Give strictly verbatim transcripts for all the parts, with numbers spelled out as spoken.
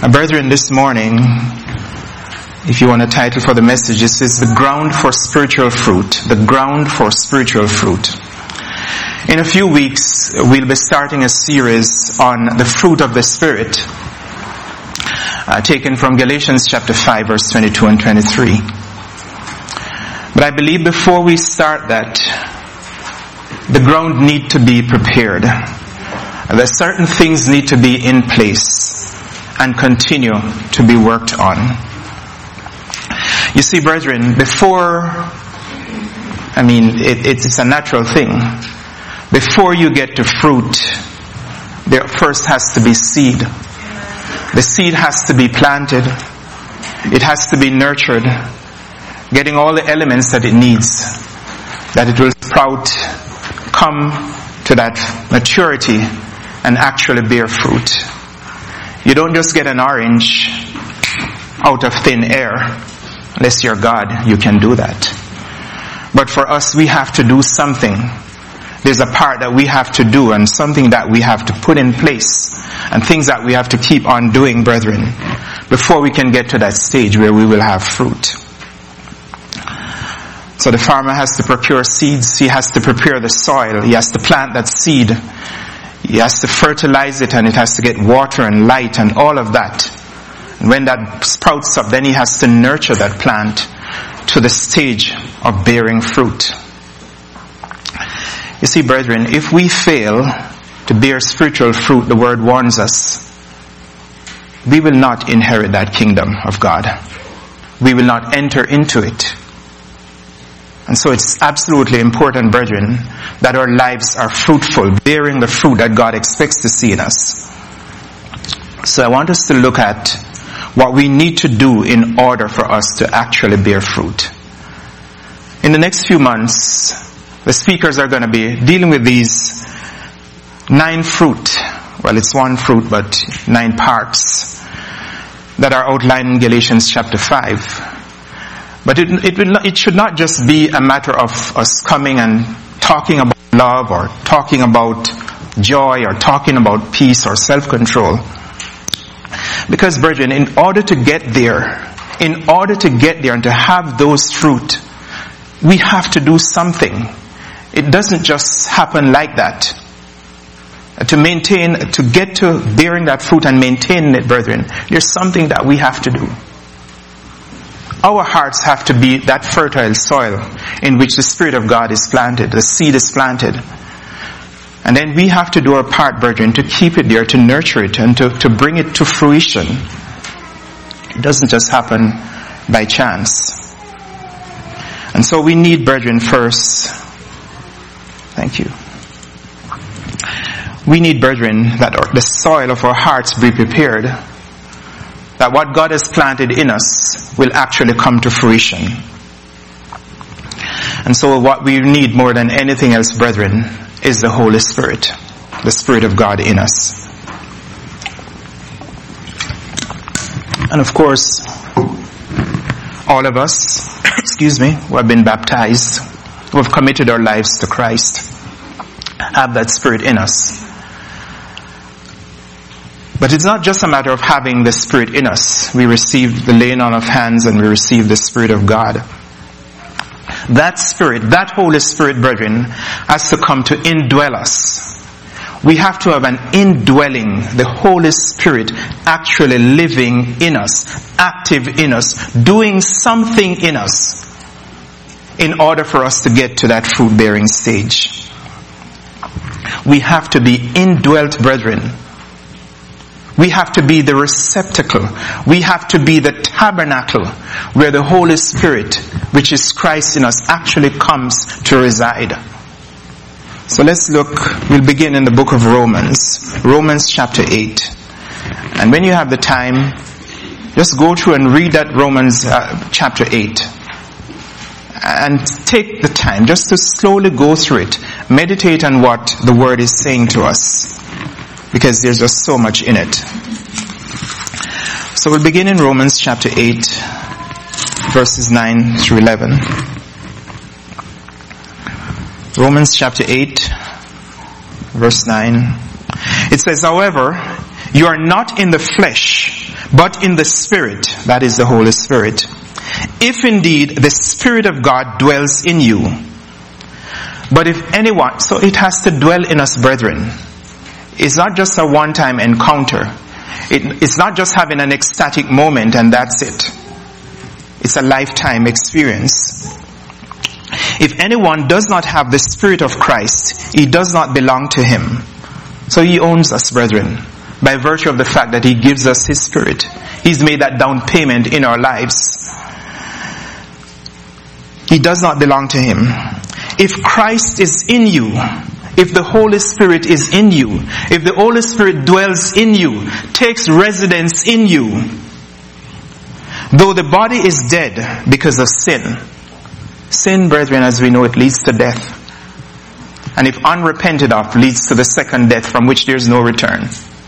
Uh, brethren, this morning, if you want a title for the message, it says the ground for spiritual fruit. The ground for spiritual fruit. In a few weeks, we'll be starting a series on the fruit of the Spirit, uh, taken from Galatians chapter five, verse twenty-two and twenty-three. But I believe before we start that, the ground need to be prepared. There certain things need to be in place and continue to be worked on. You see, brethren, before, I mean, it, it's a natural thing. Before you get to fruit, there first has to be seed. The seed has to be planted. It has to be nurtured, getting all the elements that it needs, that it will sprout, come to that maturity, and actually bear fruit. You don't just get an orange out of thin air. Unless you're God, you can do that. But for us, we have to do something. There's a part that we have to do and something that we have to put in place and things that we have to keep on doing, brethren, before we can get to that stage where we will have fruit. So the farmer has to procure seeds. He has to prepare the soil. He has to plant that seed. He has to fertilize it, and it has to get water and light and all of that. And when that sprouts up, then he has to nurture that plant to the stage of bearing fruit. You see, brethren, if we fail to bear spiritual fruit, the word warns us, we will not inherit that kingdom of God. We will not enter into it. And so it's absolutely important, brethren, that our lives are fruitful, bearing the fruit that God expects to see in us. So I want us to look at what we need to do in order for us to actually bear fruit. In the next few months, the speakers are going to be dealing with these nine fruit. Well, it's one fruit, but nine parts that are outlined in Galatians chapter five. But it, it, will not, it should not just be a matter of us coming and talking about love or talking about joy or talking about peace or self-control. Because, brethren, in order to get there, in order to get there and to have those fruit, we have to do something. It doesn't just happen like that. To maintain, to get to bearing that fruit and maintaining it, brethren, there's something that we have to do. Our hearts have to be that fertile soil in which the Spirit of God is planted, the seed is planted. And then we have to do our part, brethren, to keep it there, to nurture it, and to, to bring it to fruition. It doesn't just happen by chance. And so we need, brethren, first, thank you. We need, brethren, that our, the soil of our hearts be prepared, that what God has planted in us will actually come to fruition. And so what we need more than anything else, brethren, is the Holy Spirit, the Spirit of God in us. And of course, all of us, excuse me, who have been baptized, who have committed our lives to Christ, have that Spirit in us. But it's not just a matter of having the Spirit in us. We receive the laying on of hands and we receive the Spirit of God. That Spirit, that Holy Spirit, brethren, has to come to indwell us. We have to have an indwelling, the Holy Spirit actually living in us, active in us, doing something in us in order for us to get to that fruit-bearing stage. We have to be indwelt, brethren. We have to be the receptacle. We have to be the tabernacle where the Holy Spirit, which is Christ in us, actually comes to reside. So let's look, we'll begin in the book of Romans, Romans chapter eight. And when you have the time, just go through and read that Romans uh, chapter eight. And take the time just to slowly go through it. Meditate on what the Word is saying to us, because there's just so much in it. So we'll begin in Romans chapter eight, verses nine through eleven. Romans chapter eight, verse nine. It says, however, you are not in the flesh, but in the Spirit, that is the Holy Spirit, if indeed the Spirit of God dwells in you. But if anyone, so it has to dwell in us, brethren. It's not just a one-time encounter. It, it's not just having an ecstatic moment and that's it. It's a lifetime experience. If anyone does not have the Spirit of Christ, he does not belong to him. So he owns us, brethren, by virtue of the fact that he gives us his Spirit. He's made that down payment in our lives. He does not belong to him. If Christ is in you, if the Holy Spirit is in you, if the Holy Spirit dwells in you, takes residence in you, though the body is dead because of sin, sin, brethren, as we know, it leads to death. And if unrepented of, leads to the second death from which there is no return.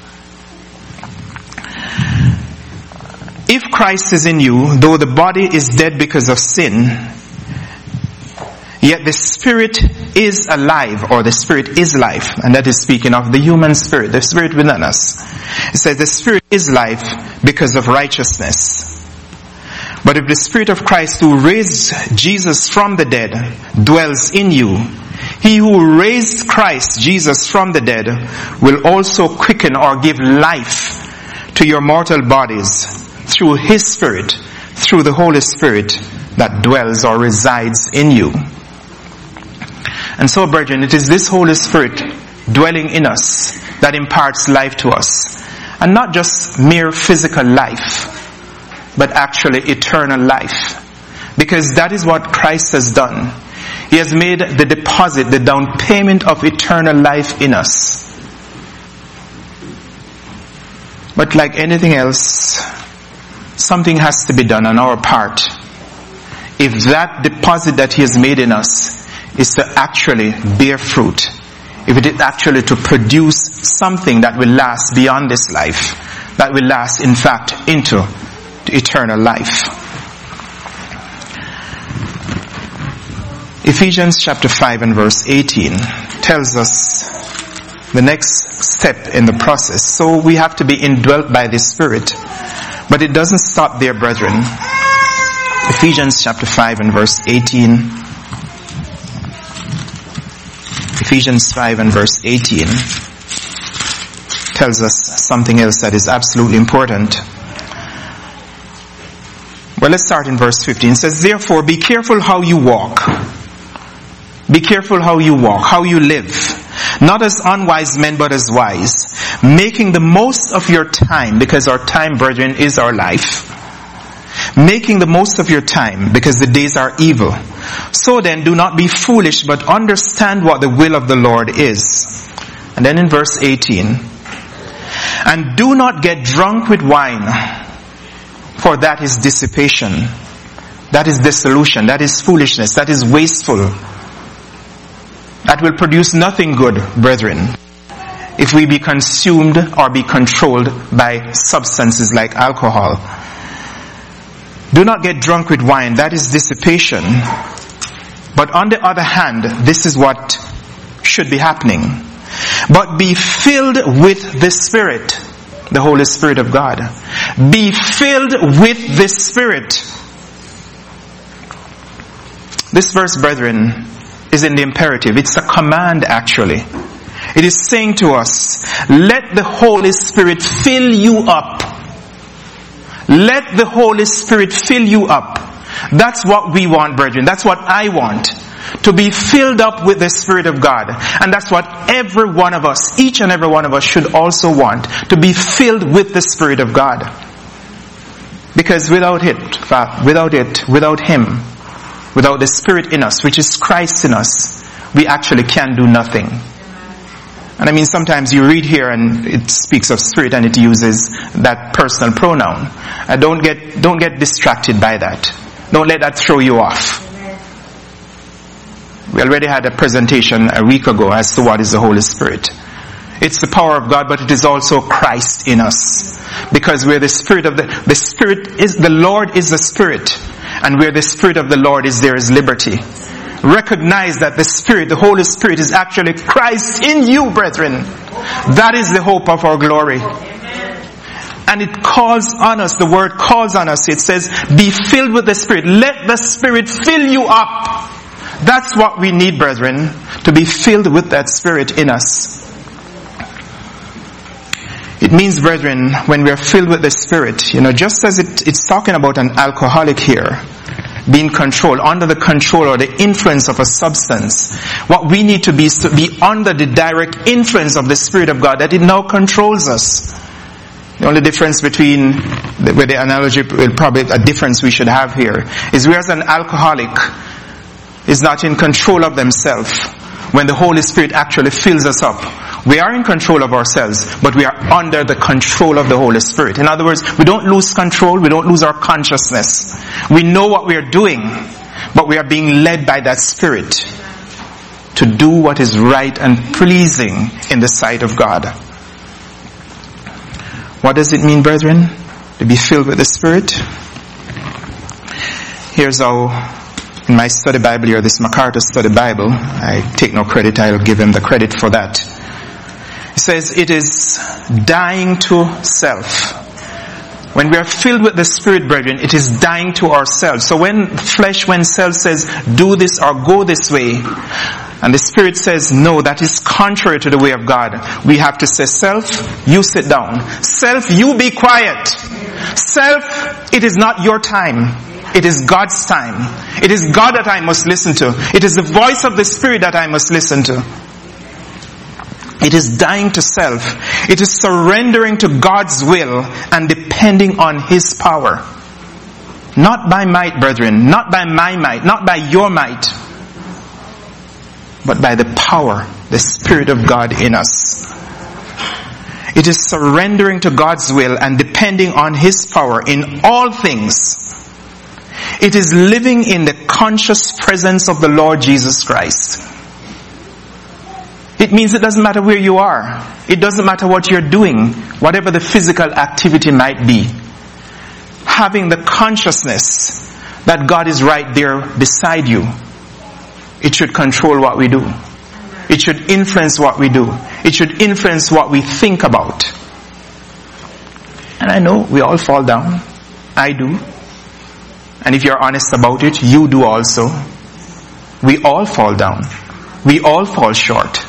If Christ is in you, though the body is dead because of sin, yet the Spirit is alive, or the Spirit is life. And that is speaking of the human spirit, the Spirit within us. It says the Spirit is life because of righteousness. But if the Spirit of Christ who raised Jesus from the dead dwells in you, he who raised Christ Jesus from the dead will also quicken or give life to your mortal bodies through his Spirit, through the Holy Spirit that dwells or resides in you. And so, brethren, it is this Holy Spirit dwelling in us that imparts life to us. And not just mere physical life, but actually eternal life. Because that is what Christ has done. He has made the deposit, the down payment of eternal life in us. But like anything else, something has to be done on our part. If that deposit that he has made in us is to actually bear fruit, if it is actually to produce something that will last beyond this life, that will last, in fact, into eternal life. Ephesians chapter five and verse eighteen tells us the next step in the process. So we have to be indwelt by the Spirit. But it doesn't stop there, brethren. Ephesians chapter five and verse eighteen. Ephesians five and verse eighteen tells us something else that is absolutely important. Well, let's start in verse fifteen. It says, therefore, be careful how you walk. Be careful how you walk, how you live. Not as unwise men, but as wise. Making the most of your time, because our time, brethren, is our life. Making the most of your time, because the days are evil. So then, do not be foolish, but understand what the will of the Lord is. And then in verse eighteen, and do not get drunk with wine, for that is dissipation. That is dissolution. That is foolishness. That is wasteful. That will produce nothing good, brethren, if we be consumed or be controlled by substances like alcohol. Do not get drunk with wine. That is dissipation. But on the other hand, this is what should be happening. But be filled with the Spirit, the Holy Spirit of God. Be filled with the Spirit. This verse, brethren, is in the imperative. It's a command, actually. It is saying to us, let the Holy Spirit fill you up. Let the Holy Spirit fill you up. That's what we want, brethren. That's what I want. To be filled up with the Spirit of God. And that's what every one of us, each and every one of us should also want. To be filled with the Spirit of God. Because without it, without it, without Him, without the Spirit in us, which is Christ in us, we actually can do nothing. And I mean, sometimes you read here and it speaks of Spirit and it uses that personal pronoun. And don't get, don't get distracted by that. Don't let that throw you off. We already had a presentation a week ago as to what is the Holy Spirit. It's the power of God, but it is also Christ in us. Because where the Spirit of the, the Spirit is, the Lord is the Spirit. And where the Spirit of the Lord is, there is liberty. Recognize that the Spirit, the Holy Spirit, is actually Christ in you, brethren. That is the hope of our glory. And it calls on us, the word calls on us. It says, be filled with the Spirit. Let the Spirit fill you up. That's what we need, brethren, to be filled with that Spirit in us. It means, brethren, when we are filled with the Spirit, you know, just as it, it's talking about an alcoholic here, being controlled, under the control or the influence of a substance. What we need to be is to be under the direct influence of the Spirit of God, that it now controls us. The only difference between, where the analogy, probably a difference we should have here, is whereas an alcoholic is not in control of themselves, when the Holy Spirit actually fills us up, we are in control of ourselves, but we are under the control of the Holy Spirit. In other words, we don't lose control, we don't lose our consciousness. We know what we are doing, but we are being led by that Spirit to do what is right and pleasing in the sight of God. What does it mean, brethren, to be filled with the Spirit? Here's how, in my study Bible here, this MacArthur study Bible, I take no credit, I'll give him the credit for that. It says it is dying to self. When we are filled with the Spirit, brethren, it is dying to ourselves. So when flesh, when self says, do this or go this way, and the Spirit says, no, that is contrary to the way of God, we have to say, self, you sit down. Self, you be quiet. Self, it is not your time. It is God's time. It is God that I must listen to. It is the voice of the Spirit that I must listen to. It is dying to self. It is surrendering to God's will and depending on His power. Not by might, brethren. Not by my might. Not by your might. But by the power, the Spirit of God in us. It is surrendering to God's will and depending on His power in all things. It is living in the conscious presence of the Lord Jesus Christ. It means it doesn't matter where you are. It doesn't matter what you're doing, whatever the physical activity might be. Having the consciousness that God is right there beside you, it should control what we do. It should influence what we do. It should influence what we think about. And I know we all fall down. I do. And if you're honest about it, you do also. We all fall down. We all fall short.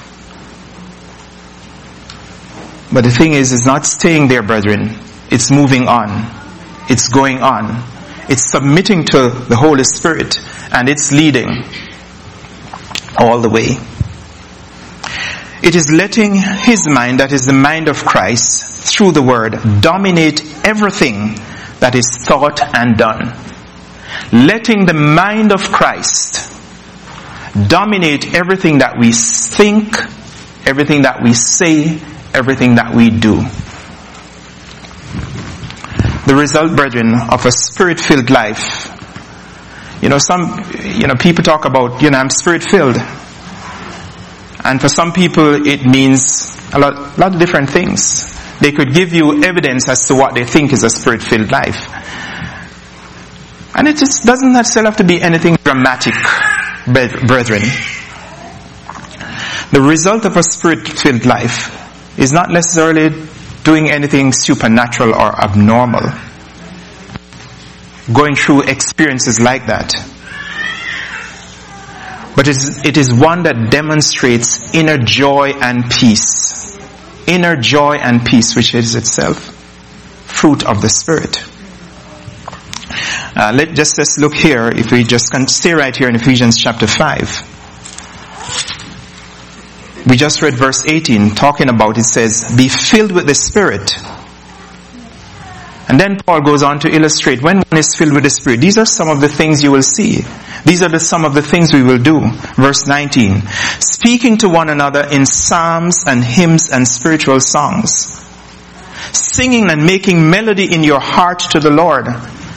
But the thing is, it's not staying there, brethren. It's moving on. It's going on. It's submitting to the Holy Spirit, and it's leading all the way. It is letting His mind, that is the mind of Christ, through the Word, dominate everything that is thought and done. Letting the mind of Christ dominate everything that we think, everything that we say, everything that we do. The result, brethren, of a Spirit-filled life. You know, some, you know, people talk about, you know, I'm Spirit-filled. And for some people, it means a lot, a lot of different things. They could give you evidence as to what they think is a Spirit-filled life. And it just doesn't necessarily have to be anything dramatic, brethren. The result of a Spirit-filled life is not necessarily doing anything supernatural or abnormal. Going through experiences like that. But it is one that demonstrates inner joy and peace. Inner joy and peace, which is itself fruit of the Spirit. Uh, let just let's look here, if we just can stay right here in Ephesians chapter five. We just read verse eighteen, talking about, it says, be filled with the Spirit. And then Paul goes on to illustrate, when one is filled with the Spirit, these are some of the things you will see. These are the some of the things we will do. Verse nineteen, speaking to one another in psalms and hymns and spiritual songs, singing and making melody in your heart to the Lord.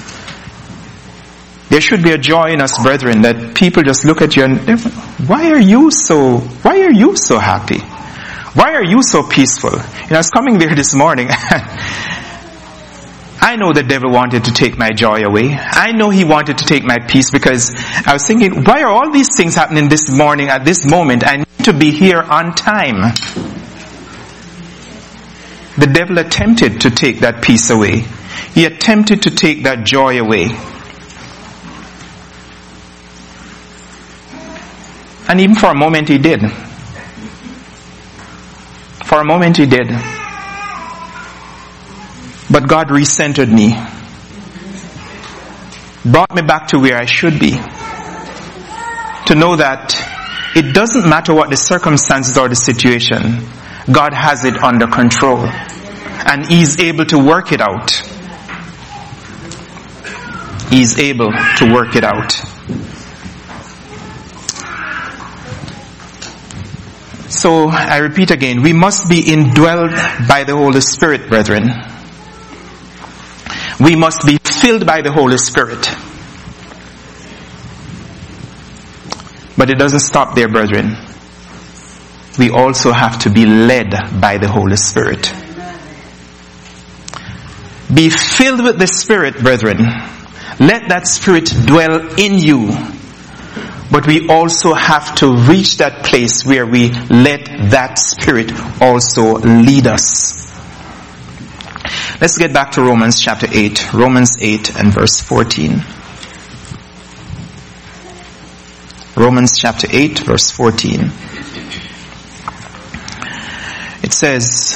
There should be a joy in us, brethren, that people just look at you and, why are you so, why are you so happy? Why are you so peaceful? You know, I was coming there this morning. I know the devil wanted to take my joy away. I know he wanted to take my peace, because I was thinking, why are all these things happening this morning at this moment? I need to be here on time. The devil attempted to take that peace away. He attempted to take that joy away. And even for a moment he did. For a moment he did. But God recentered me. Brought me back to where I should be. To know that it doesn't matter what the circumstances or the situation, God has it under control. And He's able to work it out. He's able to work it out. So, I repeat again, we must be indwelled by the Holy Spirit, brethren. We must be filled by the Holy Spirit. But it doesn't stop there, brethren. We also have to be led by the Holy Spirit. Be filled with the Spirit, brethren. Let that Spirit dwell in you. But we also have to reach that place where we let that Spirit also lead us. Let's get back to Romans chapter eight. Romans eight and verse fourteen. Romans chapter eight, verse fourteen. It says,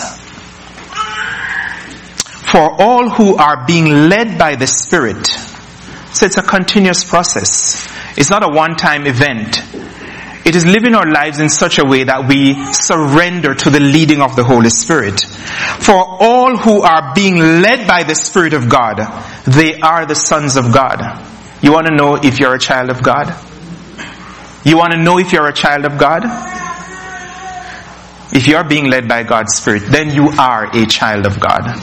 for all who are being led by the Spirit, so it's a continuous process. It's not a one-time event. It is living our lives in such a way that we surrender to the leading of the Holy Spirit. For all who are being led by the Spirit of God, they are the sons of God. You want to know if you're a child of God? You want to know if you're a child of God? If you're being led by God's Spirit, then you are a child of God.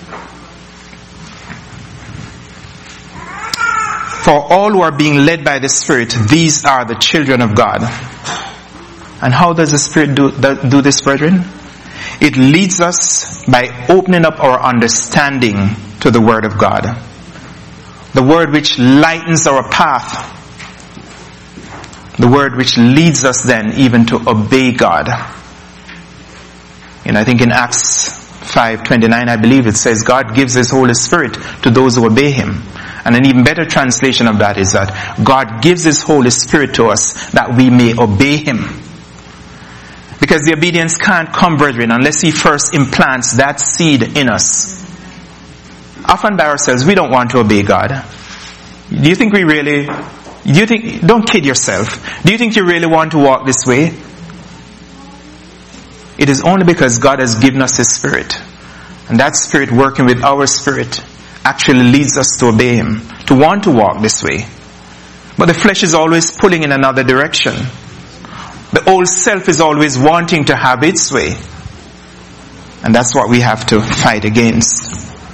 For all who are being led by the Spirit, these are the children of God. And how does the Spirit do, do this, brethren? It leads us by opening up our understanding to the Word of God. The Word which lightens our path. The Word which leads us then even to obey God. And I think in Acts five twenty-nine, I believe it says, God gives His Holy Spirit to those who obey Him. And an even better translation of that is that God gives His Holy Spirit to us that we may obey Him. Because the obedience can't come, brethren, unless He first implants that seed in us. Often by ourselves, we don't want to obey God. Do you think we really, do you think, don't kid yourself. Do you think you really want to walk this way? It is only because God has given us His Spirit. And that Spirit working with our spirit actually leads us to obey Him, to want to walk this way. But the flesh is always pulling in another direction. The old self is always wanting to have its way. And that's what we have to fight against.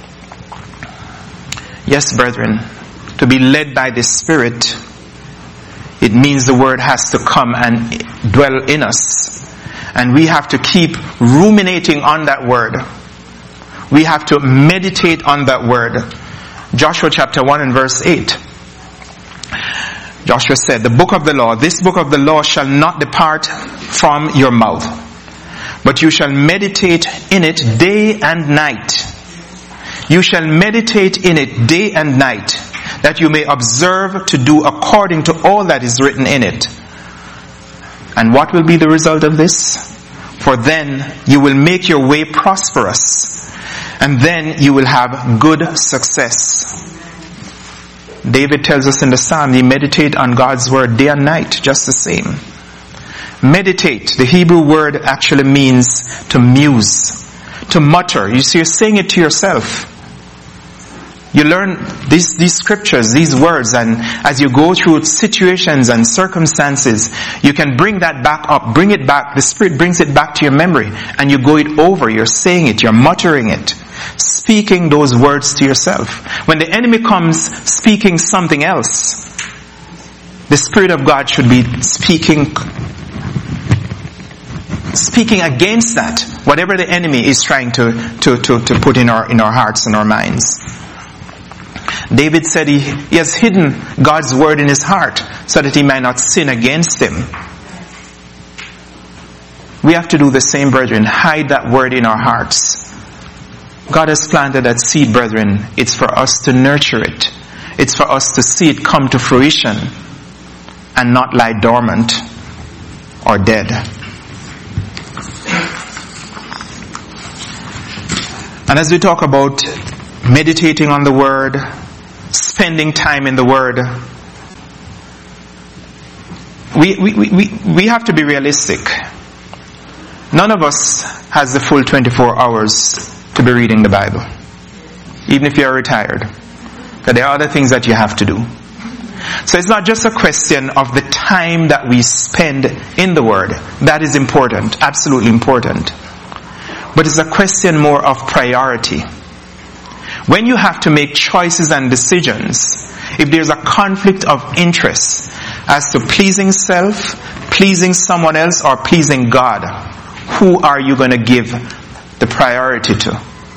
Yes, brethren, to be led by the Spirit, it means the Word has to come and dwell in us. And we have to keep ruminating on that Word. We have to meditate on that Word. Joshua chapter one and verse eight. Joshua said, the book of the law, this book of the law shall not depart from your mouth, but you shall meditate in it day and night. You shall meditate in it day and night, that you may observe to do according to all that is written in it. And what will be the result of this? For then you will make your way prosperous, and then you will have good success. David tells us in the Psalm, you meditate on God's word day and night, just the same. Meditate, the Hebrew word actually means to muse, to mutter. You see, you're saying it to yourself. You learn these, these scriptures, these words, and as you go through situations and circumstances, you can bring that back up, bring it back. The Spirit brings it back to your memory, and you go it over. You're saying it, you're muttering it, speaking those words to yourself. When the enemy comes speaking something else, the Spirit of God should be speaking, speaking against that, whatever the enemy is trying to, to, to, to put in our, in our hearts and our minds. David said he, he has hidden God's word in his heart so that he might not sin against him. We have to do the same, brethren. Hide that word in our hearts. God has planted that seed, brethren. It's for us to nurture it. It's for us to see it come to fruition and not lie dormant or dead. And as we talk about meditating on the Word, spending time in the Word, we, we, we, we have to be realistic. None of us has the full twenty-four hours to be reading the Bible, even if you're retired. But there are other things that you have to do. So it's not just a question of the time that we spend in the Word. That is important, absolutely important. But it's a question more of priority. When you have to make choices and decisions, if there's a conflict of interest as to pleasing self, pleasing someone else, or pleasing God, who are you going to give the priority to?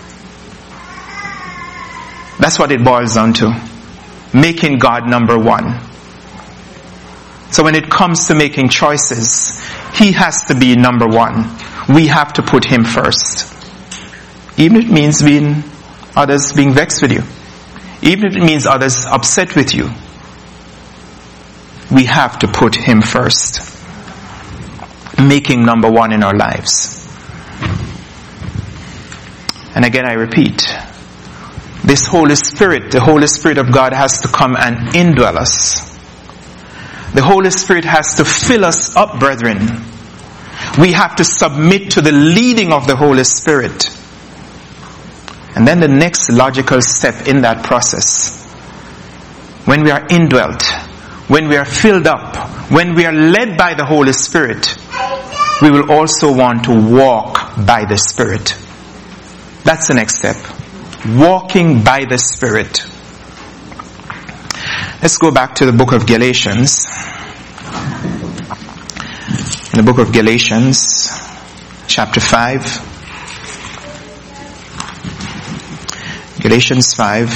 That's what it boils down to. Making God number one. So when it comes to making choices, He has to be number one. We have to put Him first. Even if it means being others being vexed with you. Even if it means others upset with you. We have to put Him first. Making number one in our lives. And again I repeat, this Holy Spirit, the Holy Spirit of God has to come and indwell us. The Holy Spirit has to fill us up, brethren. We have to submit to the leading of the Holy Spirit. And then the next logical step in that process, when we are indwelt, when we are filled up, when we are led by the Holy Spirit, we will also want to walk by the Spirit. That's the next step. Walking by the Spirit. Let's go back to the book of Galatians. In the book of Galatians, chapter five. Galatians five.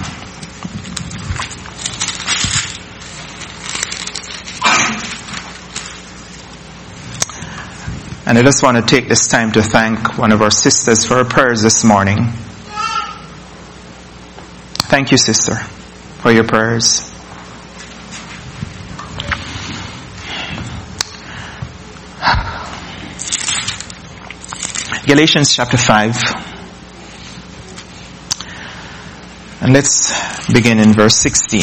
And I just want to take this time to thank one of our sisters for her prayers this morning. Thank you, sister, for your prayers. Galatians chapter five. And let's begin in verse sixteen.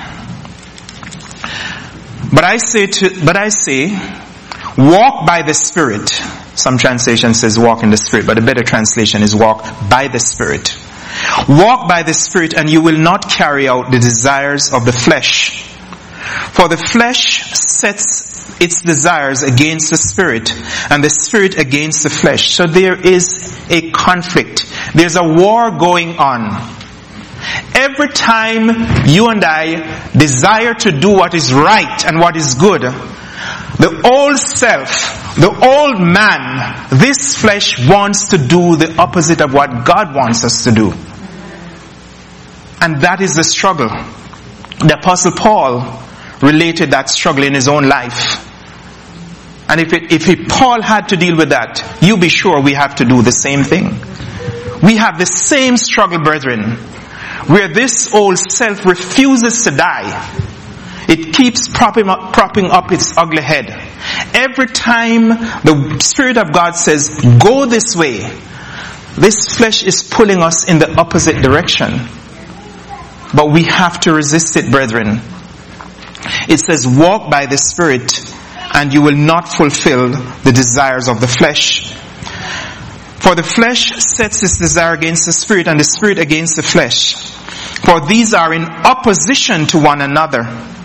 But I say to, but I say, walk by the Spirit. Some translation says walk in the Spirit, but a better translation is walk by the Spirit. Walk by the Spirit and you will not carry out the desires of the flesh. For the flesh sets its desires against the Spirit and the Spirit against the flesh. So there is a conflict. There's a war going on. Every time you and I desire to do what is right and what is good, the old self, the old man, this flesh wants to do the opposite of what God wants us to do. And that is the struggle. The Apostle Paul related that struggle in his own life. And if it, if it, Paul had to deal with that, you be sure we have to do the same thing. We have the same struggle, brethren, where this old self refuses to die. It keeps propping up, propping up its ugly head. Every time the Spirit of God says, go this way, this flesh is pulling us in the opposite direction. But we have to resist it, brethren. It says, walk by the Spirit, and you will not fulfill the desires of the flesh. For the flesh sets its desire against the Spirit, and the Spirit against the flesh. For these are in opposition to one another.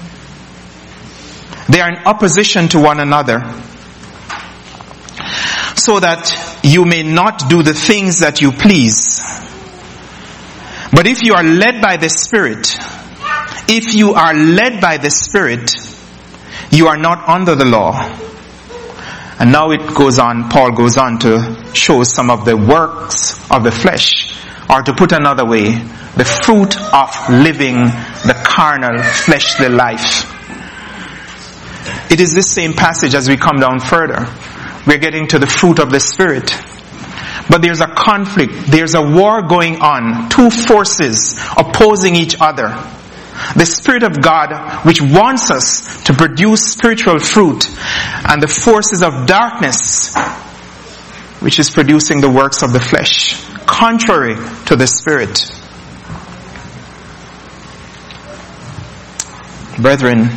They are in opposition to one another, so that you may not do the things that you please. But if you are led by the Spirit, if you are led by the Spirit, you are not under the law. And now it goes on, Paul goes on to show some of the works of the flesh, or to put another way, the fruit of living the carnal, fleshly life. It is this same passage as we come down further. We're getting to the fruit of the Spirit. but there's a conflict. There's a war going on. Two forces opposing each other. The Spirit of God, which wants us to produce spiritual fruit, and the forces of darkness, which is producing the works of the flesh, contrary to the Spirit. Brethren,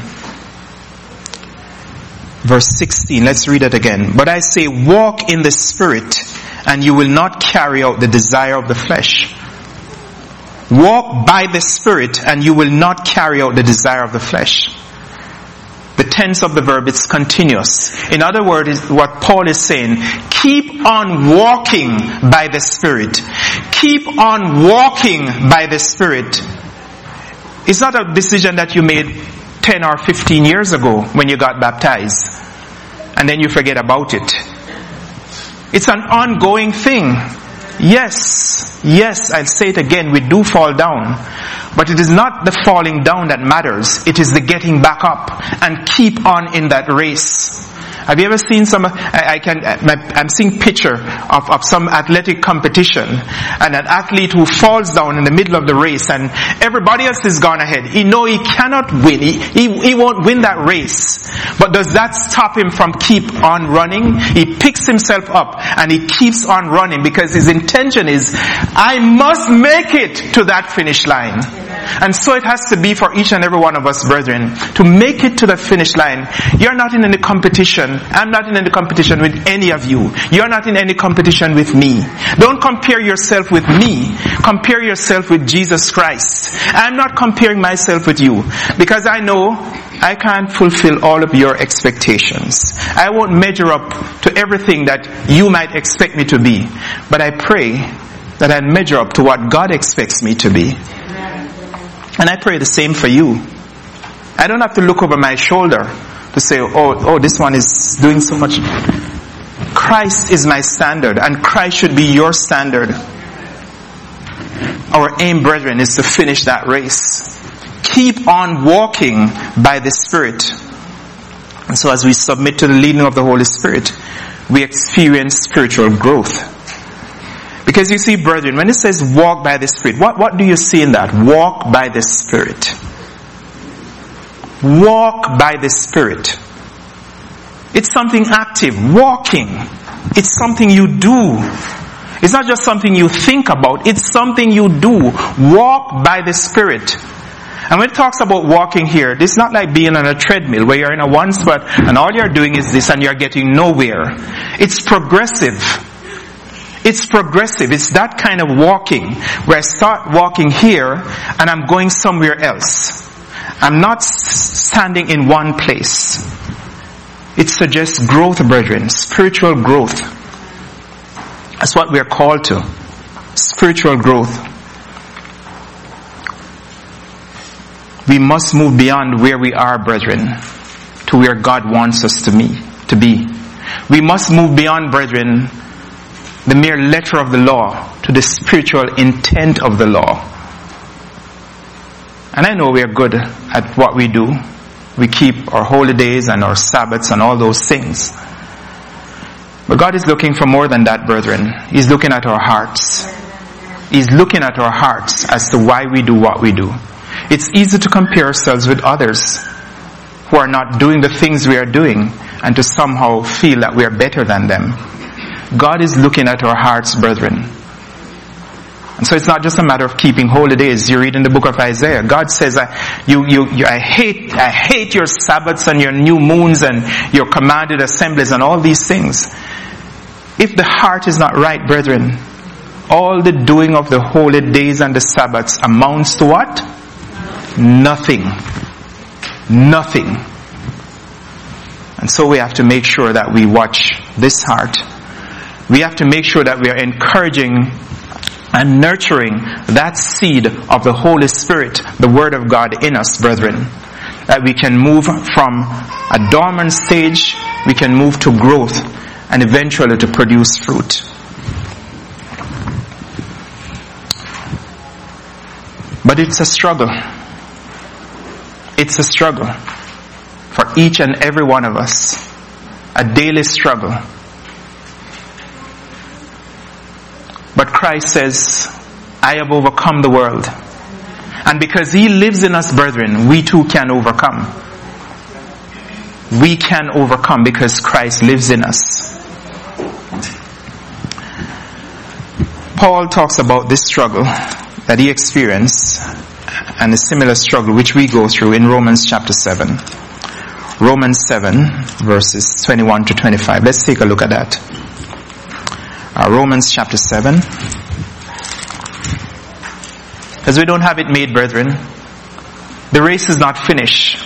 verse sixteen, let's read it again. But I say, walk in the Spirit, and you will not carry out the desire of the flesh. Walk by the Spirit, and you will not carry out the desire of the flesh. The tense of the verb is continuous. In other words, what Paul is saying, keep on walking by the Spirit. Keep on walking by the Spirit. It's not a decision that you made ten or fifteen years ago when you got baptized, and then you forget about it. It's an ongoing thing. Yes, yes, I'll say it again, we do fall down. But it is not the falling down that matters. It is the getting back up and keep on in that race. Have you ever seen some, I, I can, I'm seeing picture of, of some athletic competition, and an athlete who falls down in the middle of the race and everybody else has gone ahead. He know he cannot win. He, he, he won't win that race. But does that stop him from keep on running? He picks himself up and he keeps on running because his intention is, I must make it to that finish line. And so it has to be for each and every one of us, brethren, to make it to the finish line. You're not in any competition. I'm not in any competition with any of you. You're not in any competition with me. Don't compare yourself with me. Compare yourself with Jesus Christ. I'm not comparing myself with you because I know I can't fulfill all of your expectations. I won't measure up to everything that you might expect me to be. But I pray that I measure up to what God expects me to be. And I pray the same for you. I don't have to look over my shoulder to say, oh, oh, this one is doing so much. Christ is my standard, and Christ should be your standard. Our aim, brethren, is to finish that race. Keep on walking by the Spirit. And so as we submit to the leading of the Holy Spirit, we experience spiritual growth. Because you see, brethren, when it says walk by the Spirit, what, what do you see in that? Walk by the Spirit. Walk by the Spirit. It's something active. Walking. It's something you do. It's not just something you think about. It's something you do. Walk by the Spirit. And when it talks about walking here, this is not like being on a treadmill where you're in a one spot and all you're doing is this and you're getting nowhere. It's progressive. It's progressive. It's that kind of walking where I start walking here and I'm going somewhere else. I'm not standing in one place. It suggests growth, brethren. Spiritual growth. That's what we are called to. Spiritual growth. We must move beyond where we are, brethren, to where God wants us to me, to be. We must move beyond, brethren, the mere letter of the law to the spiritual intent of the law. And I know we are good at what we do. We keep our holy days and our Sabbaths and all those things. But God is looking for more than that, brethren. He's looking at our hearts. He's looking at our hearts as to why we do what we do. It's easy to compare ourselves with others who are not doing the things we are doing and to somehow feel that we are better than them. God is looking at our hearts, brethren. And so it's not just a matter of keeping holy days. You read in the book of Isaiah, God says, I, you, you, you, I hate, I hate your Sabbaths and your new moons and your commanded assemblies and all these things. If the heart is not right, brethren, all the doing of the holy days and the Sabbaths amounts to what? Nothing. Nothing. And so we have to make sure that we watch this heart. We have to make sure that we are encouraging and nurturing that seed of the Holy Spirit, the Word of God in us, brethren. That we can move from a dormant stage, we can move to growth and eventually to produce fruit. But it's a struggle. It's a struggle for each and every one of us. A daily struggle. But Christ says, I have overcome the world. And because He lives in us, brethren, we too can overcome. We can overcome because Christ lives in us. Paul talks about this struggle that he experienced and a similar struggle which we go through in Romans chapter seven. Romans seven verses twenty-one to twenty-five. Let's take a look at that. Uh, Romans chapter seven. Because we don't have it made, brethren. The race is not finished.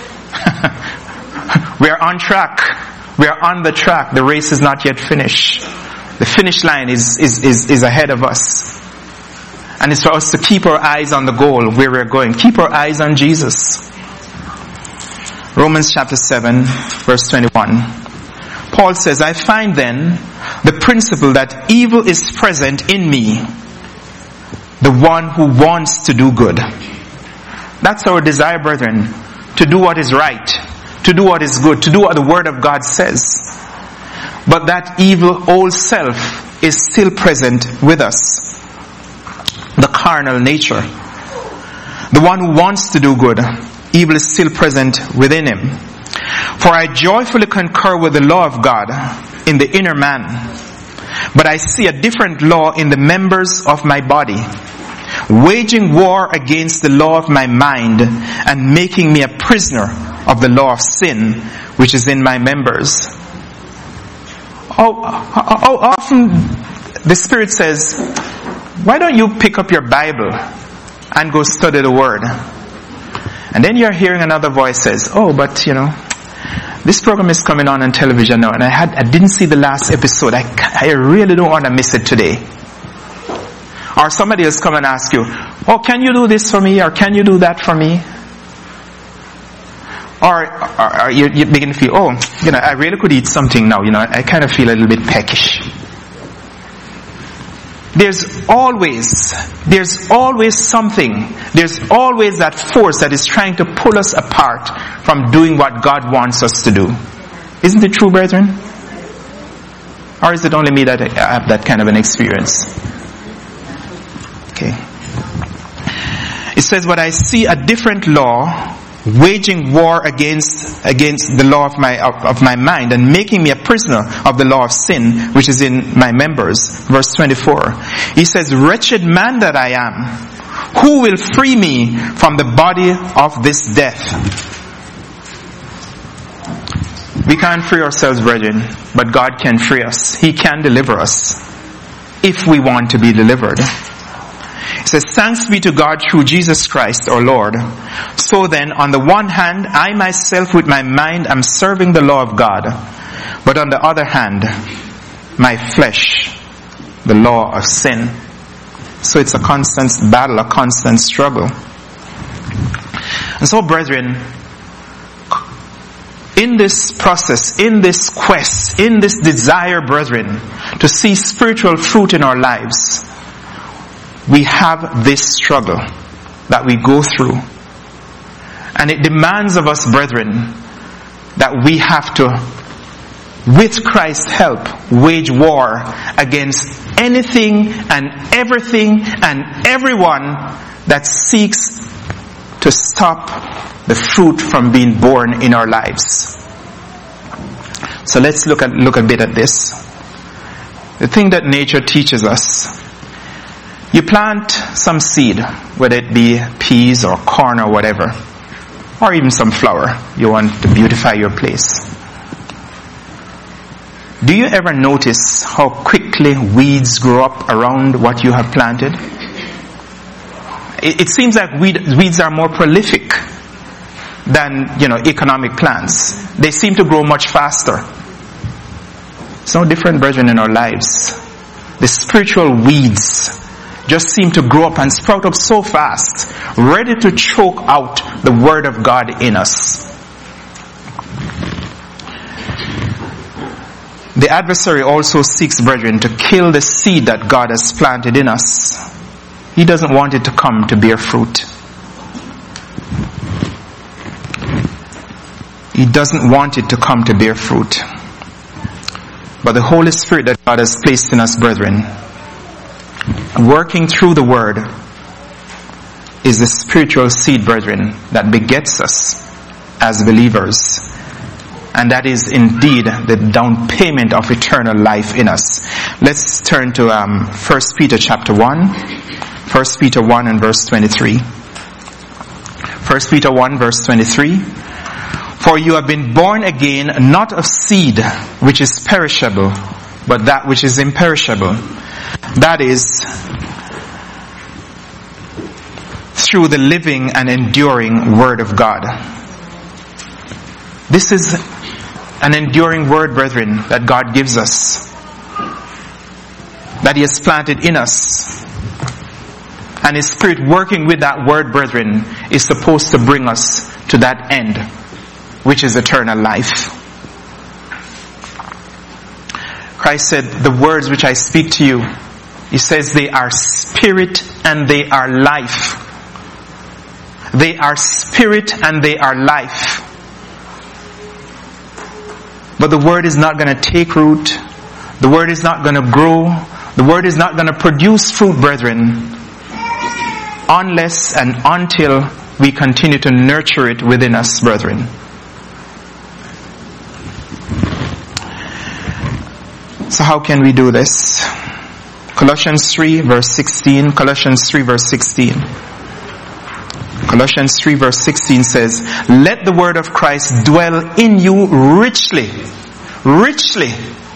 We are on track. We are on the track. The race is not yet finished. The finish line is, is, is, is ahead of us. And it's for us to keep our eyes on the goal where we're going. Keep our eyes on Jesus. Romans chapter seven, verse twenty-one. Paul says, I find then the principle that evil is present in me, the one who wants to do good. That's our desire, brethren, to do what is right, to do what is good, to do what the Word of God says. But that evil old self is still present with us. The carnal nature. The one who wants to do good, evil is still present within him. For I joyfully concur with the law of God in the inner man, but I see a different law in the members of my body, waging war against the law of my mind and making me a prisoner of the law of sin which is in my members. How, how, how often the Spirit says, why don't you pick up your Bible and go study the Word? And then you're hearing another voice says, oh, but you know, this program is coming on on television now, and I had I didn't see the last episode. I, I really don't want to miss it today. Or somebody else come and ask you, oh, can you do this for me? Or can you do that for me? Or, or, or you, you begin to feel, oh, you know, I really could eat something now. You know, I kind of feel a little bit peckish. There's always, there's always something, there's always that force that is trying to pull us apart from doing what God wants us to do. Isn't it true, brethren? Or is it only me that I have that kind of an experience? Okay. It says, but I see a different law waging war against against the law of my of, of my mind and making me a prisoner of the law of sin which is in my members. Verse twenty-four. He says, wretched man that I am, who will free me from the body of this death? We can't free ourselves, brethren, but God can free us. He can deliver us if we want to be delivered. It says, thanks be to God through Jesus Christ our Lord. So then, on the one hand, I myself with my mind am serving the law of God. But on the other hand, my flesh, the law of sin. So it's a constant battle, a constant struggle. And so, brethren, in this process, in this quest, in this desire, brethren, to see spiritual fruit in our lives, we have this struggle that we go through. And it demands of us, brethren, that we have to, with Christ's help, wage war against anything and everything and everyone that seeks to stop the fruit from being born in our lives. So let's look at look a bit at this. The thing that nature teaches us. You plant some seed, whether it be peas or corn or whatever, or even some flower. You want to beautify your place. Do you ever notice how quickly weeds grow up around what you have planted? It, it seems like weed, weeds are more prolific than, you know, economic plants. They seem to grow much faster. It's no different, brethren, in our lives. The spiritual weeds just seem to grow up and sprout up so fast, ready to choke out the Word of God in us. The adversary also seeks, brethren, to kill the seed that God has planted in us. He doesn't want it to come to bear fruit. He doesn't want it to come to bear fruit. But the Holy Spirit that God has placed in us, brethren, working through the word is the spiritual seed, brethren, that begets us as believers. And that is indeed the down payment of eternal life in us. Let's turn to um, First Peter chapter one. First Peter one and verse twenty-three. First Peter one verse twenty-three. For you have been born again, not of seed which is perishable, but that which is imperishable. That is, through the living and enduring Word of God. This is an enduring Word, brethren, that God gives us, that He has planted in us. And His Spirit working with that Word, brethren, is supposed to bring us to that end, which is eternal life. Christ said, the words which I speak to you, He says they are spirit and they are life. They are spirit and they are life. But the word is not going to take root. The word is not going to grow. The word is not going to produce fruit, brethren, unless and until we continue to nurture it within us, brethren. So how can we do this? Colossians three verse sixteen. Colossians three verse sixteen. Colossians three verse sixteen says, let the word of Christ dwell in you richly. Richly.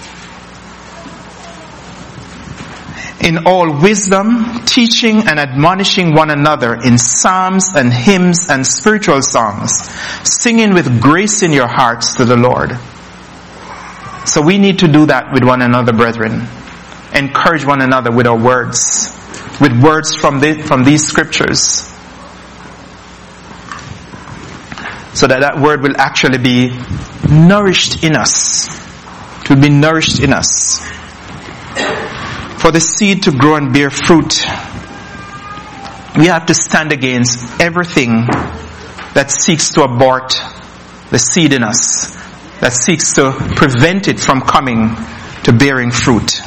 In all wisdom, teaching and admonishing one another in psalms and hymns and spiritual songs, singing with grace in your hearts to the Lord. So we need to do that with one another, brethren. Encourage one another with our words, with words from the, from these scriptures, so that that word will actually be nourished in us. It will be nourished in us. For the seed to grow and bear fruit, we have to stand against everything that seeks to abort the seed in us, that seeks to prevent it from coming to bearing fruit.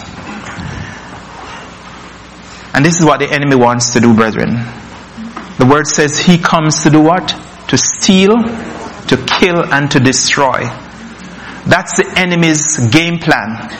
And this is what the enemy wants to do, brethren. The word says he comes to do what? To steal, to kill, and to destroy. That's the enemy's game plan.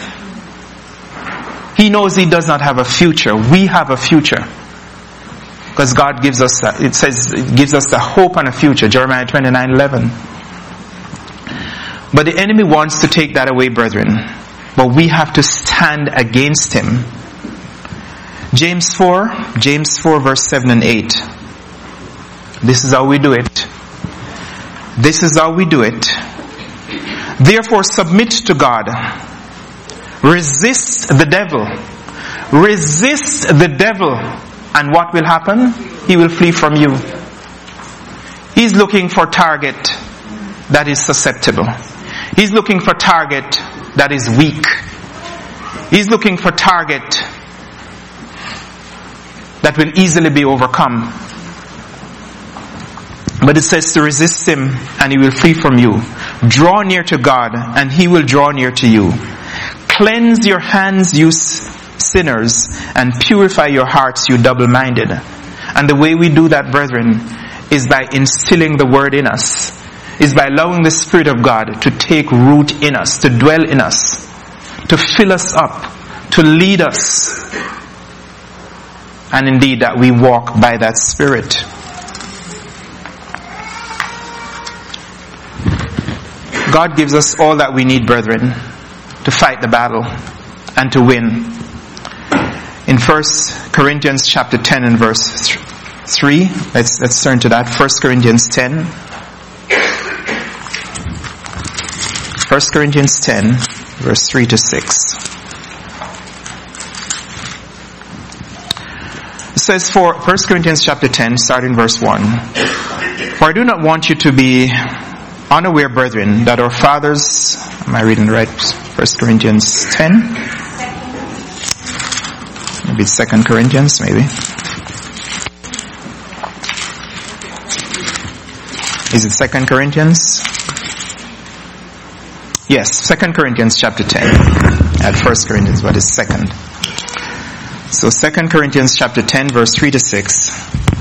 He knows he does not have a future. We have a future. Because God gives us that. It says, it gives us the hope and a future. Jeremiah twenty-nine eleven. But the enemy wants to take that away, brethren. But we have to stand against him. James four, James four verse seven and eight. This is how we do it. This is how we do it. Therefore submit to God. Resist the devil. Resist the devil. And what will happen? He will flee from you. He's looking for target that is susceptible. He's looking for target that is weak. He's looking for target that will easily be overcome. But it says to resist him and he will flee from you. Draw near to God and he will draw near to you. Cleanse your hands, you sinners, and purify your hearts, you double-minded. And the way we do that, brethren, is by instilling the word in us. Is by allowing the Spirit of God to take root in us, to dwell in us, to fill us up, to lead us. And indeed that we walk by that Spirit. God gives us all that we need, brethren, to fight the battle and to win. In First Corinthians chapter ten and verse three, let's let's turn to that. First Corinthians ten. First Corinthians ten, verse three to six. It says, for First Corinthians chapter ten, starting verse one. For I do not want you to be unaware, brethren, that our fathers, am I reading right? First Corinthians ten? Maybe Second Corinthians, maybe. Is it Second Corinthians? Yes, Second Corinthians chapter ten. At First Corinthians, but it's second. So Second Corinthians chapter ten, verse three to six.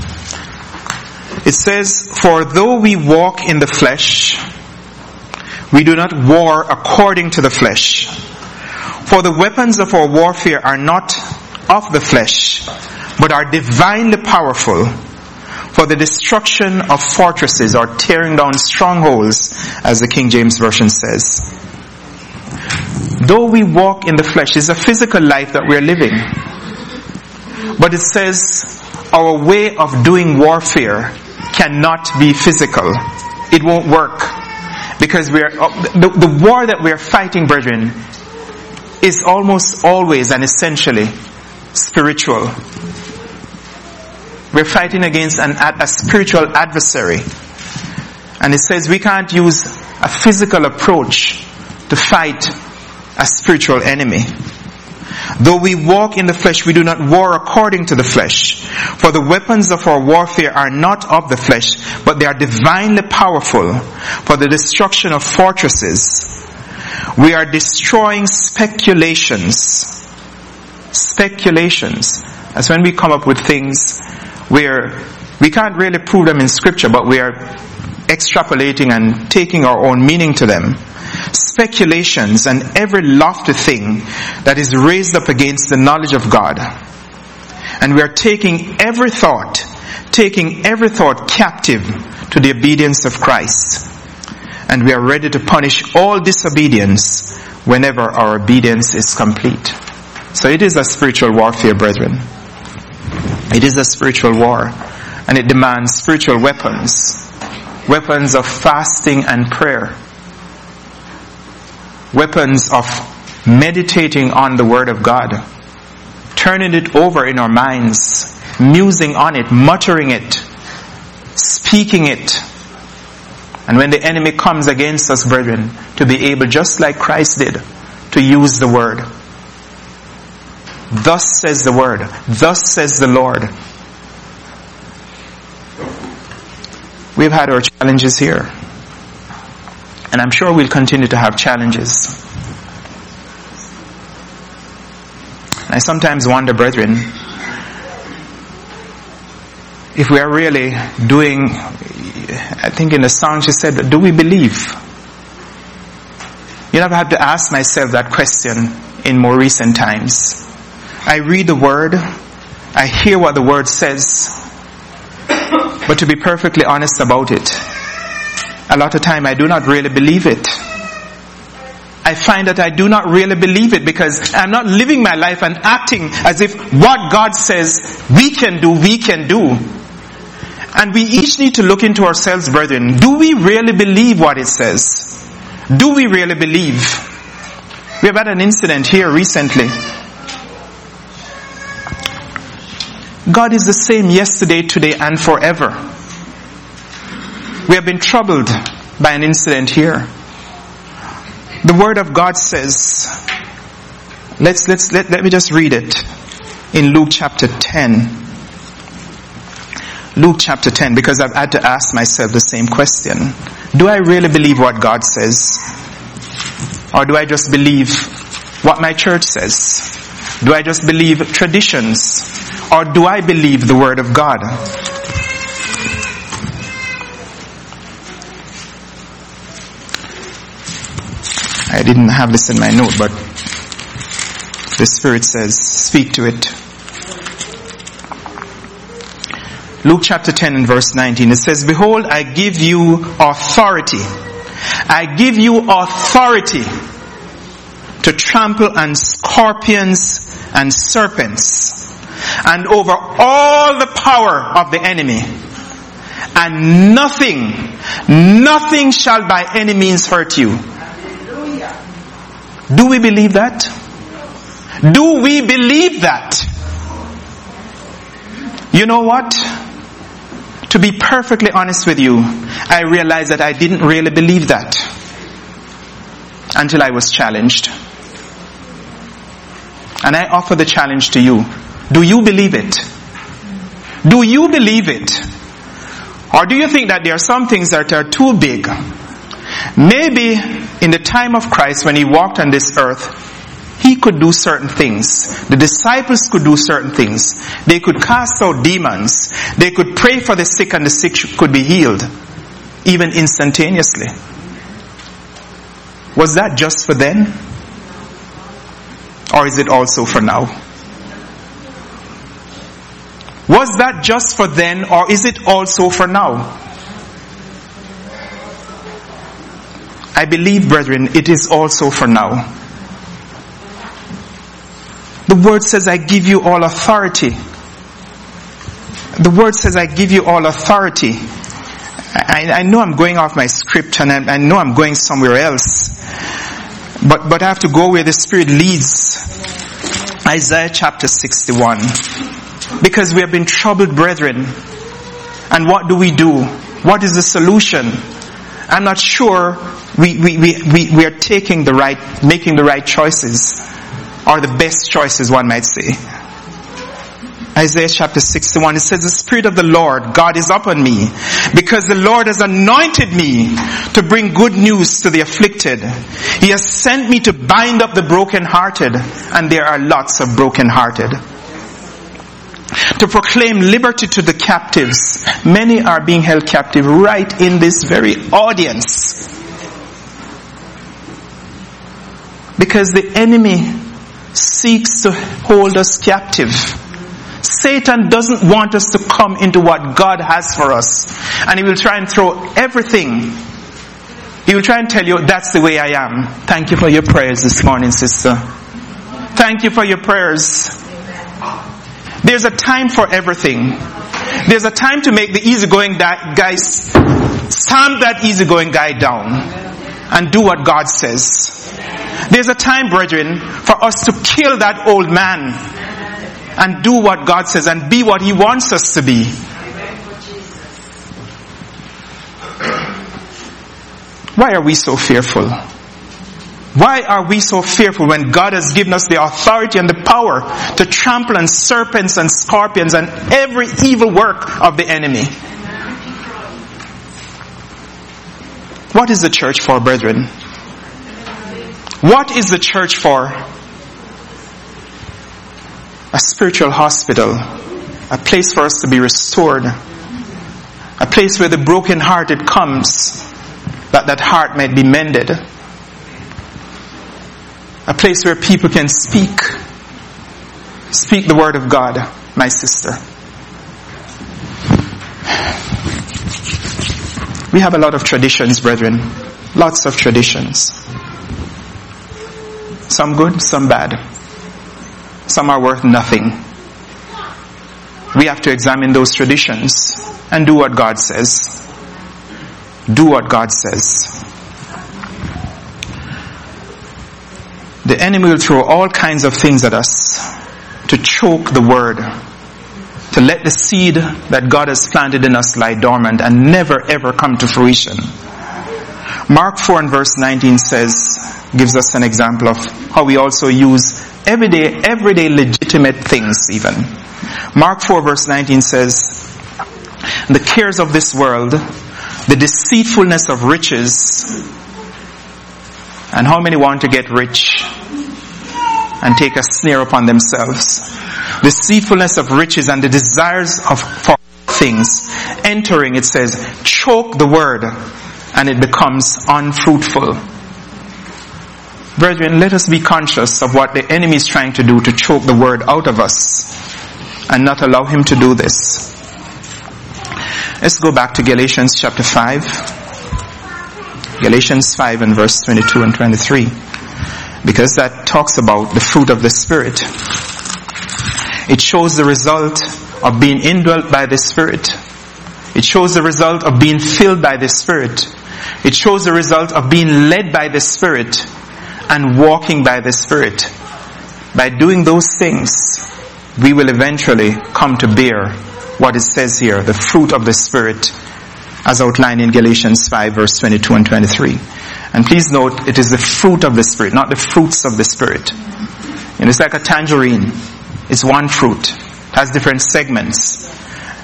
It says, "For though we walk in the flesh, we do not war according to the flesh. For the weapons of our warfare are not of the flesh, but are divinely powerful for the destruction of fortresses," or tearing down strongholds, as the King James Version says. Though we walk in the flesh, is a physical life that we are living. But it says our way of doing warfare cannot be physical. It won't work. Because we are, the, the war that we are fighting, brethren, is almost always and essentially spiritual. We're fighting against an, a spiritual adversary. And it says we can't use a physical approach to fight a spiritual enemy. Though we walk in the flesh, we do not war according to the flesh. For the weapons of our warfare are not of the flesh, but they are divinely powerful for the destruction of fortresses. We are destroying speculations. Speculations. That's when we come up with things where we can't really prove them in Scripture, but we are extrapolating and taking our own meaning to them. Speculations and every lofty thing that is raised up against the knowledge of God. And we are taking every thought, taking every thought captive to the obedience of Christ. And we are ready to punish all disobedience whenever our obedience is complete. So it is a spiritual warfare, brethren. It is a spiritual war. And it demands spiritual weapons. Weapons of fasting and prayer. Weapons of meditating on the Word of God. Turning it over in our minds. Musing on it. Muttering it. Speaking it. And when the enemy comes against us, brethren, to be able, just like Christ did, to use the Word. Thus says the Word. Thus says the Lord. We've had our challenges here. And I'm sure we'll continue to have challenges. And I sometimes wonder, brethren, if we are really doing, I think in the song she said, do we believe? You know, I've had to ask myself that question in more recent times. I read the Word, I hear what the Word says, but to be perfectly honest about it, a lot of time I do not really believe it. I find that I do not really believe it because I'm not living my life and acting as if what God says we can do, we can do. And we each need to look into ourselves, brethren. Do we really believe what it says? Do we really believe? We have had an incident here recently. God is the same yesterday, today, and forever. We have been troubled by an incident here. The Word of God says, let's, let's, let, let me just read it in Luke chapter ten. Luke chapter ten, because I've had to ask myself the same question. Do I really believe what God says? Or do I just believe what my church says? Do I just believe traditions? Or do I believe the Word of God? I didn't have this in my note, but the Spirit says, speak to it. Luke chapter ten and verse nineteen, it says, "Behold, I give you authority. I give you authority to trample on scorpions and serpents, and over all the power of the enemy. And nothing, nothing shall by any means hurt you." Do we believe that? Do we believe that? You know what? To be perfectly honest with you, I realized that I didn't really believe that until I was challenged. And I offer the challenge to you. Do you believe it? Do you believe it? Or do you think that there are some things that are too big? Maybe in the time of Christ when he walked on this earth, He could do certain things. The disciples could do certain things. They could cast out demons. They could pray for the sick and the sick could be healed, even instantaneously. Was that just for then? Or is it also for now? Was that just for then, or is it also for now? I believe, brethren, it is also for now. The word says, I give you all authority. The word says, I give you all authority. I, I know I'm going off my script, and I, I know I'm going somewhere else. But, but I have to go where the Spirit leads. Isaiah chapter sixty-one. Because we have been troubled, brethren. And what do we do? What is the solution? I'm not sure we, we, we, we, we are taking the right, making the right choices. Or the best choices, one might say. Isaiah chapter sixty-one, it says, the Spirit of the Lord, God is upon me, because the Lord has anointed me to bring good news to the afflicted. He has sent me to bind up the brokenhearted, and there are lots of brokenhearted. To proclaim liberty to the captives. Many are being held captive right in this very audience. Because the enemy seeks to hold us captive. Satan doesn't want us to come into what God has for us. And he will try and throw everything. He will try and tell you, that's the way I am. Thank you for your prayers this morning, sister. Thank you for your prayers. There's a time for everything. There's a time to make the easygoing guy stamp that easygoing guy down and do what God says. There's a time, brethren, for us to kill that old man and do what God says and be what He wants us to be. Why are we so fearful? Why are we so fearful when God has given us the authority and the power to trample on serpents and scorpions and every evil work of the enemy? What is the church for, brethren? What is the church for? A spiritual hospital. A place for us to be restored. A place where the brokenhearted comes, that that heart might be mended. A place where people can speak. Speak the word of God, my sister. We have a lot of traditions, brethren. Lots of traditions. Some good, some bad. Some are worth nothing. We have to examine those traditions and do what God says. Do what God says. The enemy will throw all kinds of things at us to choke the word, to let the seed that God has planted in us lie dormant and never ever come to fruition. Mark four and verse nineteen says, gives us an example of how we also use everyday, everyday legitimate things even. Mark four verse nineteen says, the cares of this world, the deceitfulness of riches. And how many want to get rich and take a snare upon themselves? The deceitfulness of riches and the desires of for things. Entering, it says, choke the word and it becomes unfruitful. Brethren, let us be conscious of what the enemy is trying to do to choke the word out of us and not allow him to do this. Let's go back to Galatians chapter five. Galatians five and verse twenty-two and twenty-three. Because that talks about the fruit of the Spirit. It shows the result of being indwelt by the Spirit. It shows the result of being filled by the Spirit. It shows the result of being led by the Spirit and walking by the Spirit. By doing those things, we will eventually come to bear what it says here, the fruit of the Spirit, as outlined in Galatians five verse twenty-two and twenty-three. And please note, it is the fruit of the Spirit, not the fruits of the Spirit. And it's like a tangerine. It's one fruit. It has different segments.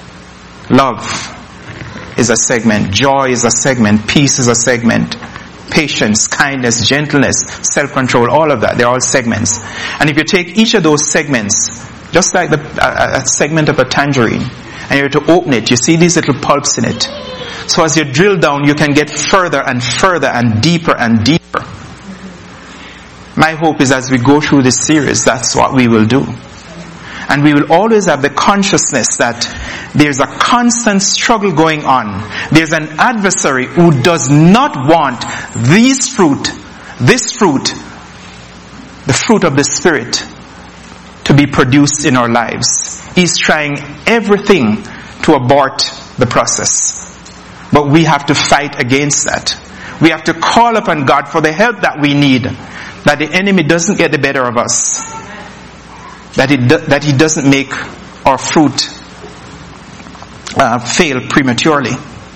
Love is a segment. Joy is a segment. Peace is a segment. patience, kindness, gentleness, self-control, all of that. They're all segments. And if you take each of those segments, just like the, a, a segment of a tangerine, and you're to open it, you see these little pulps in it. So as you drill down, you can get further and further and deeper and deeper. My hope is as we go through this series, that's what we will do. And we will always have the consciousness that there's a constant struggle going on. There's an adversary who does not want these fruit, this fruit, the fruit of the Spirit, to be produced in our lives. He's trying everything to abort the process. But we have to fight against that. We have to call upon God for the help that we need, that the enemy doesn't get the better of us, that he, do, that he doesn't make our fruit uh, fail prematurely.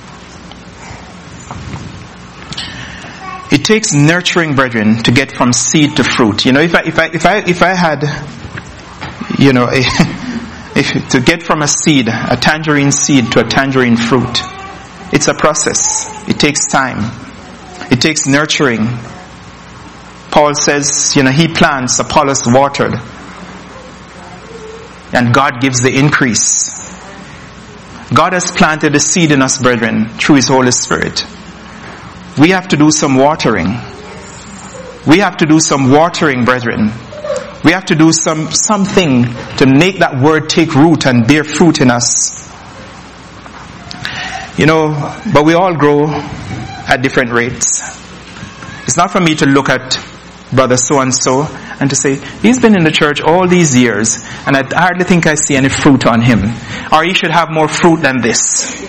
It takes nurturing, brethren, to get from seed to fruit. You know, if I if I if I if I had, you know, a, if to get from a seed, a tangerine seed to a tangerine fruit, it's a process. It takes time. It takes nurturing. Paul says, you know, he plants, Apollos watered, and God gives the increase. God has planted a seed in us, brethren, through His Holy Spirit. We have to do some watering. We have to do some watering, brethren. We have to do some something to make that word take root and bear fruit in us. You know, but we all grow at different rates. It's not for me to look at brother so-and-so and to say, he's been in the church all these years and I hardly think I see any fruit on him. Or he should have more fruit than this.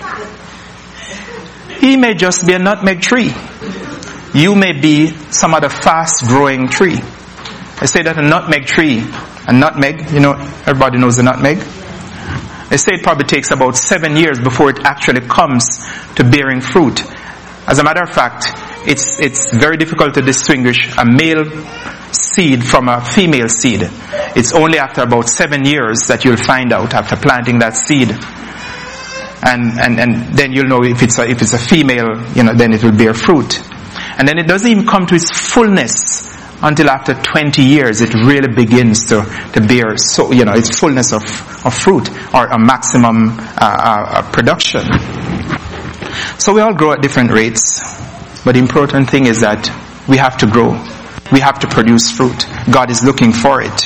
He may just be a nutmeg tree. You may be some other fast-growing tree. I say that a nutmeg tree, a nutmeg, you know, everybody knows the nutmeg. They say it probably takes about seven years before it actually comes to bearing fruit. As a matter of fact, it's it's very difficult to distinguish a male seed from a female seed. It's only after about seven years that you'll find out, after planting that seed. And, and, and then you'll know if it's a, if it's a female, you know, then it will bear fruit. And then it doesn't even come to its fullness until after twenty years it really begins to, to bear, so, you know, its fullness of, of fruit, or a maximum uh, uh, production. So we all grow at different rates, but the important thing is that we have to grow. We have to produce fruit. God is looking for it.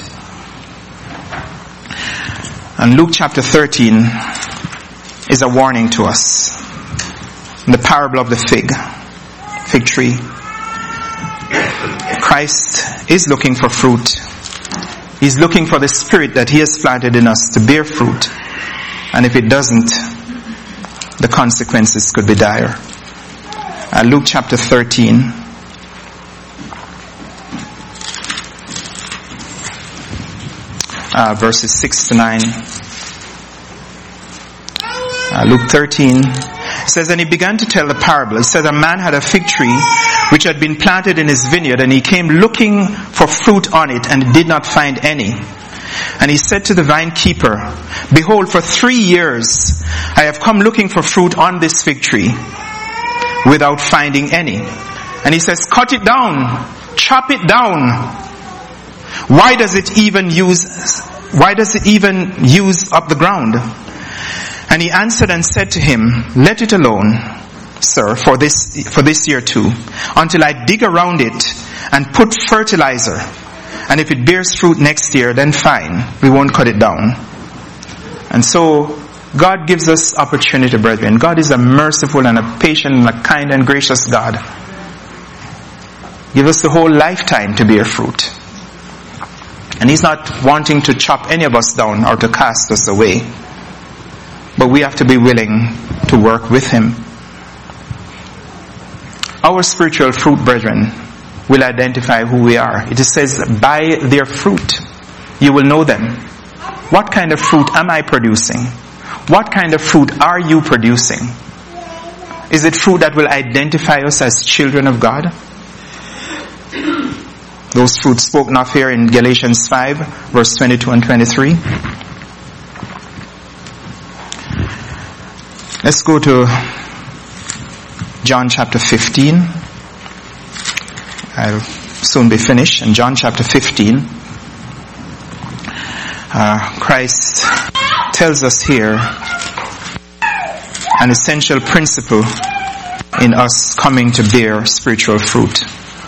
And Luke chapter thirteen is a warning to us. The parable of the fig, fig tree. Christ is looking for fruit. He's looking for the Spirit that He has planted in us to bear fruit. And if it doesn't, the consequences could be dire. Uh, Luke chapter thirteen. Uh, verses six to nine. Uh, Luke thirteen. It says, and he began to tell the parable. It says, a man had a fig tree which had been planted in his vineyard, and he came looking for fruit on it and did not find any. And he said to the vine keeper, behold, for three years I have come looking for fruit on this fig tree without finding any. And he says, cut it down, chop it down. Why does it even use, why does it even use up the ground? And he answered and said to him, let it alone, sir, for this, for this year too, until I dig around it and put fertilizer. And if it bears fruit next year, then fine, we won't cut it down. And so, God gives us opportunity, brethren. God is a merciful and a patient and a kind and gracious God. Give us the whole lifetime to bear fruit. And He's not wanting to chop any of us down or to cast us away. But we have to be willing to work with Him. Our spiritual fruit, brethren, will identify who we are. It says, by their fruit, you will know them. What kind of fruit am I producing? What kind of fruit are you producing? Is it fruit that will identify us as children of God? Those fruits spoken of here in Galatians five, verse twenty-two and twenty-three. Let's go to John chapter fifteen. I'll soon be finished. In John chapter fifteen, uh, Christ tells us here an essential principle in us coming to bear spiritual fruit.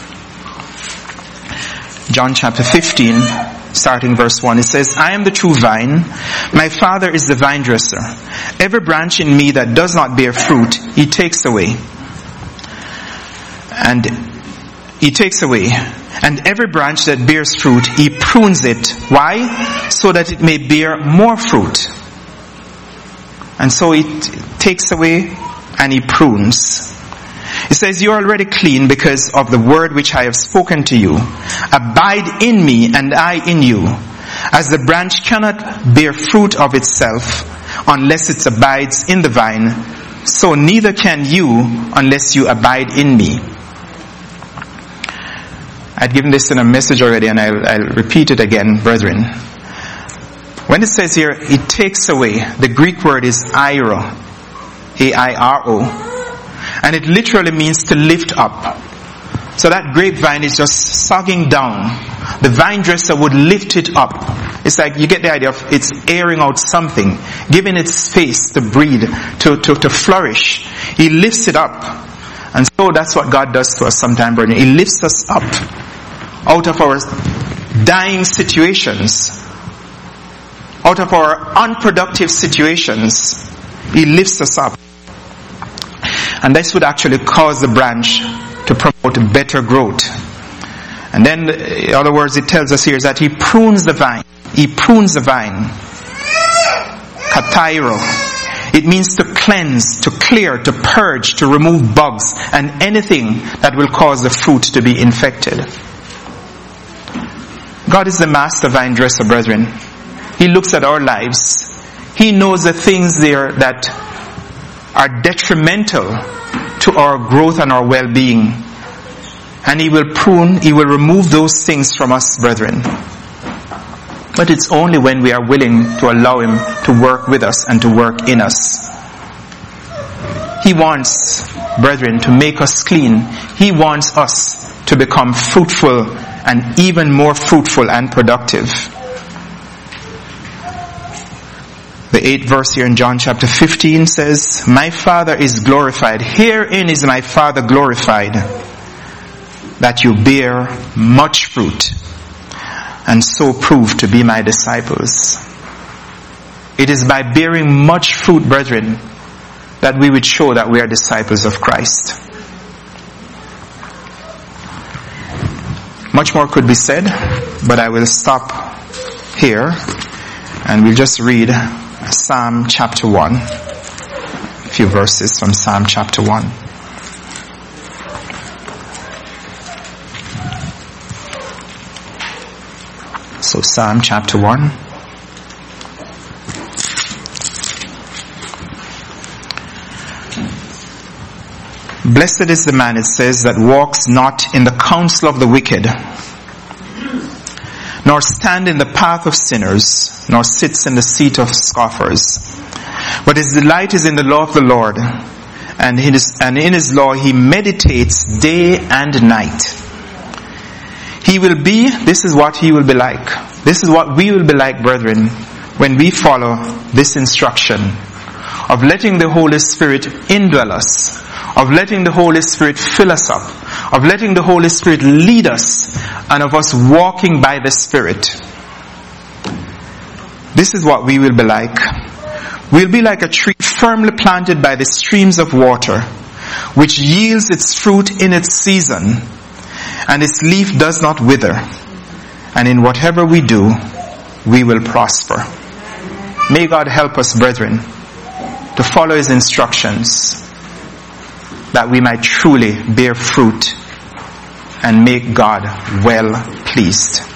John chapter fifteen, starting verse one, it says, I am the true vine, my Father is the vine dresser. Every branch in me that does not bear fruit, he takes away. And he takes away. And every branch that bears fruit, he prunes it. Why? So that it may bear more fruit. And so it takes away and he prunes. It says, you are already clean because of the word which I have spoken to you. Abide in me and I in you. As the branch cannot bear fruit of itself unless it abides in the vine, so neither can you unless you abide in me. I'd given this in a message already and I'll, I'll repeat it again, brethren. When it says here, it takes away, the Greek word is airo, A I R O. And it literally means to lift up. So that grapevine is just sagging down. The vine dresser would lift it up. It's like, you get the idea of it's airing out something, giving it space to breathe, to, to, to flourish. He lifts it up. And so that's what God does to us sometimes, brethren. He lifts us up out of our dying situations, out of our unproductive situations. He lifts us up. And this would actually cause the branch to promote better growth. And then, in other words, it tells us here is that he prunes the vine. He prunes the vine. Katairo. It means to cleanse, to clear, to purge, to remove bugs and anything that will cause the fruit to be infected. God is the master vine dresser, brethren. He looks at our lives. He knows the things there that are detrimental to our growth and our well-being. And he will prune, he will remove those things from us, brethren. But it's only when we are willing to allow him to work with us and to work in us. He wants, brethren, to make us clean. He wants us to become fruitful and even more fruitful and productive. The eighth verse here in John chapter fifteen says, my Father is glorified. Herein is my Father glorified, that you bear much fruit, and so prove to be my disciples. It is by bearing much fruit, brethren, that we would show that we are disciples of Christ. Much more could be said, but I will stop here, and we'll just read Psalm chapter one. A few verses from Psalm chapter one. So Psalm chapter one. Blessed is the man, it says, that walks not in the counsel of the wicked, nor stand in the path of sinners, nor sits in the seat of scoffers. But his delight is in the law of the Lord, and in his, and in his law he meditates day and night. He will be, this is what he will be like. This is what we will be like, brethren, when we follow this instruction of letting the Holy Spirit indwell us, of letting the Holy Spirit fill us up, of letting the Holy Spirit lead us, and of us walking by the Spirit. This is what we will be like. We'll be like a tree firmly planted by the streams of water, which yields its fruit in its season, and its leaf does not wither. And in whatever we do, we will prosper. May God help us, brethren, to follow his instructions, that we might truly bear fruit and make God well pleased.